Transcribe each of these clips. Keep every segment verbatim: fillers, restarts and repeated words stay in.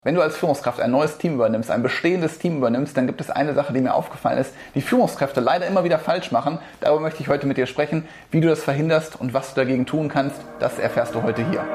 Wenn du als Führungskraft ein neues Team übernimmst, ein bestehendes Team übernimmst, dann gibt es eine Sache, die mir aufgefallen ist, die Führungskräfte leider immer wieder falsch machen. Darüber möchte ich heute mit dir sprechen, wie du das verhinderst und was du dagegen tun kannst. Das erfährst du heute hier.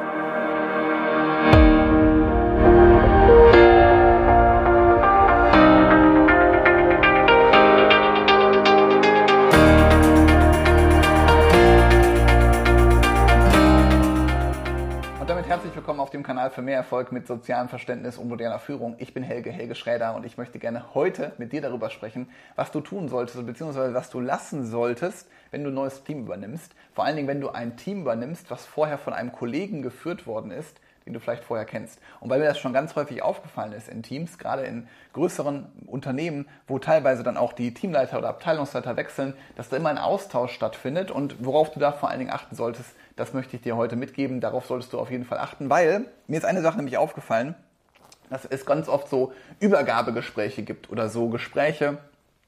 Herzlich willkommen auf dem Kanal für mehr Erfolg mit sozialem Verständnis und moderner Führung. Ich bin Helge, Helge Schräder, und ich möchte gerne heute mit dir darüber sprechen, was du tun solltest bzw. was du lassen solltest, wenn du ein neues Team übernimmst. Vor allen Dingen, wenn du ein Team übernimmst, was vorher von einem Kollegen geführt worden ist, den du vielleicht vorher kennst. Und weil mir das schon ganz häufig aufgefallen ist in Teams, gerade in größeren Unternehmen, wo teilweise dann auch die Teamleiter oder Abteilungsleiter wechseln, dass da immer ein Austausch stattfindet, und worauf du da vor allen Dingen achten solltest, das möchte ich dir heute mitgeben. Darauf solltest du auf jeden Fall achten, weil mir ist eine Sache nämlich aufgefallen, dass es ganz oft so Übergabegespräche gibt oder so Gespräche,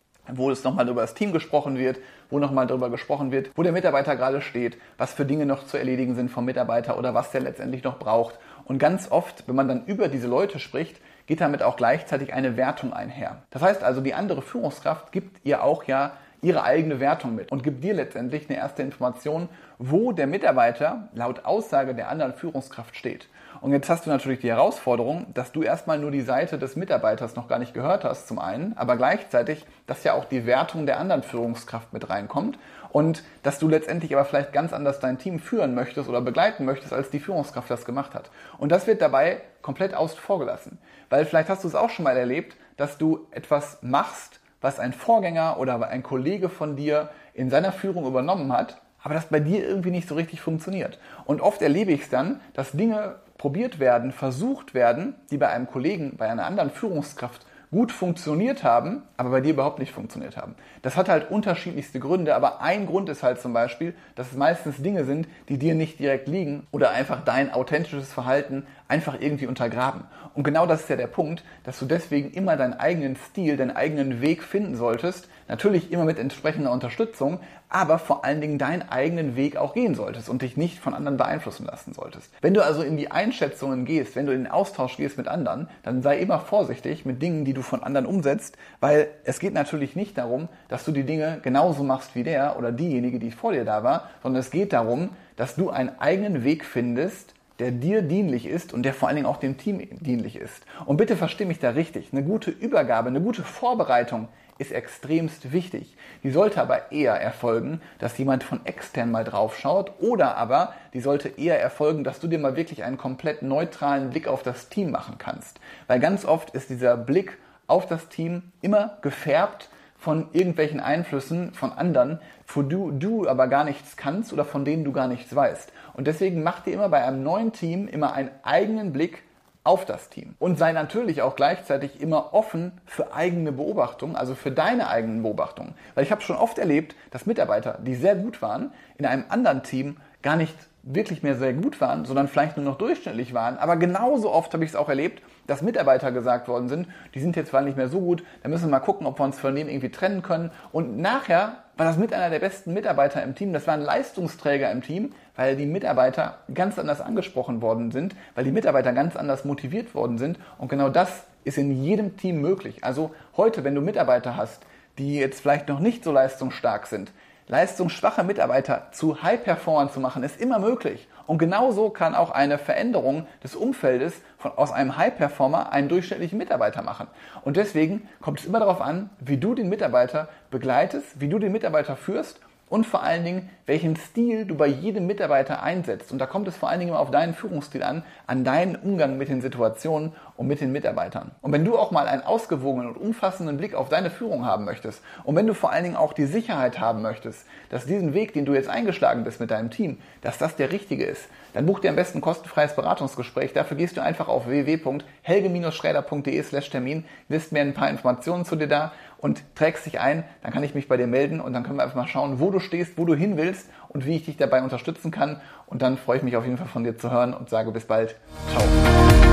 wo es nochmal über das Team gesprochen wird, wo nochmal darüber gesprochen wird, wo der Mitarbeiter gerade steht, was für Dinge noch zu erledigen sind vom Mitarbeiter oder was der letztendlich noch braucht. Und ganz oft, wenn man dann über diese Leute spricht, geht damit auch gleichzeitig eine Wertung einher. Das heißt also, die andere Führungskraft gibt ihr auch ja ihre eigene Wertung mit und gibt dir letztendlich eine erste Information, wo der Mitarbeiter laut Aussage der anderen Führungskraft steht. Und jetzt hast du natürlich die Herausforderung, dass du erstmal nur die Seite des Mitarbeiters noch gar nicht gehört hast zum einen, aber gleichzeitig, dass ja auch die Wertung der anderen Führungskraft mit reinkommt und dass du letztendlich aber vielleicht ganz anders dein Team führen möchtest oder begleiten möchtest, als die Führungskraft das gemacht hat. Und das wird dabei komplett außen vor gelassen, weil vielleicht hast du es auch schon mal erlebt, dass du etwas machst, was ein Vorgänger oder ein Kollege von dir in seiner Führung übernommen hat, aber das bei dir irgendwie nicht so richtig funktioniert. Und oft erlebe ich es dann, dass Dinge probiert werden, versucht werden, die bei einem Kollegen, bei einer anderen Führungskraft gut funktioniert haben, aber bei dir überhaupt nicht funktioniert haben. Das hat halt unterschiedlichste Gründe, aber ein Grund ist halt zum Beispiel, dass es meistens Dinge sind, die dir nicht direkt liegen oder einfach dein authentisches Verhalten einfach irgendwie untergraben. Und genau das ist ja der Punkt, dass du deswegen immer deinen eigenen Stil, deinen eigenen Weg finden solltest, natürlich immer mit entsprechender Unterstützung, aber vor allen Dingen deinen eigenen Weg auch gehen solltest und dich nicht von anderen beeinflussen lassen solltest. Wenn du also in die Einschätzungen gehst, wenn du in den Austausch gehst mit anderen, dann sei immer vorsichtig mit Dingen, die du von anderen umsetzt, weil es geht natürlich nicht darum, dass du die Dinge genauso machst wie der oder diejenige, die vor dir da war, sondern es geht darum, dass du einen eigenen Weg findest, der dir dienlich ist und der vor allen Dingen auch dem Team dienlich ist. Und bitte versteh mich da richtig, eine gute Übergabe, eine gute Vorbereitung ist extremst wichtig. Die sollte aber eher erfolgen, dass jemand von extern mal drauf schaut, oder aber die sollte eher erfolgen, dass du dir mal wirklich einen komplett neutralen Blick auf das Team machen kannst. Weil ganz oft ist dieser Blick auf das Team immer gefärbt von irgendwelchen Einflüssen von anderen, wo du, du aber gar nichts kannst oder von denen du gar nichts weißt. Und deswegen mach dir immer bei einem neuen Team immer einen eigenen Blick auf das Team. Und sei natürlich auch gleichzeitig immer offen für eigene Beobachtungen, also für deine eigenen Beobachtungen. Weil ich habe schon oft erlebt, dass Mitarbeiter, die sehr gut waren, in einem anderen Team gar nicht wirklich mehr sehr gut waren, sondern vielleicht nur noch durchschnittlich waren. Aber genauso oft habe ich es auch erlebt, dass Mitarbeiter gesagt worden sind, die sind jetzt zwar nicht mehr so gut, da müssen wir mal gucken, ob wir uns von denen irgendwie trennen können. Und nachher war das mit einer der besten Mitarbeiter im Team, das waren Leistungsträger im Team, weil die Mitarbeiter ganz anders angesprochen worden sind, weil die Mitarbeiter ganz anders motiviert worden sind. Und genau das ist in jedem Team möglich. Also heute, wenn du Mitarbeiter hast, die jetzt vielleicht noch nicht so leistungsstark sind, leistungsschwache Mitarbeiter zu High-Performern zu machen, ist immer möglich. Und genauso kann auch eine Veränderung des Umfeldes von, aus einem High-Performer einen durchschnittlichen Mitarbeiter machen. Und deswegen kommt es immer darauf an, wie du den Mitarbeiter begleitest, wie du den Mitarbeiter führst und vor allen Dingen, welchen Stil du bei jedem Mitarbeiter einsetzt. Und da kommt es vor allen Dingen immer auf deinen Führungsstil an, an deinen Umgang mit den Situationen und mit den Mitarbeitern. Und wenn du auch mal einen ausgewogenen und umfassenden Blick auf deine Führung haben möchtest und wenn du vor allen Dingen auch die Sicherheit haben möchtest, dass diesen Weg, den du jetzt eingeschlagen bist mit deinem Team, dass das der richtige ist, dann buch dir am besten ein kostenfreies Beratungsgespräch. Dafür gehst du einfach auf w w w punkt helge schräder punkt de slash Termin, wirst mir ein paar Informationen zu dir da und trägst dich ein, dann kann ich mich bei dir melden und dann können wir einfach mal schauen, wo du stehst, wo du hin willst und wie ich dich dabei unterstützen kann. Und dann freue ich mich auf jeden Fall von dir zu hören und sage bis bald. Ciao.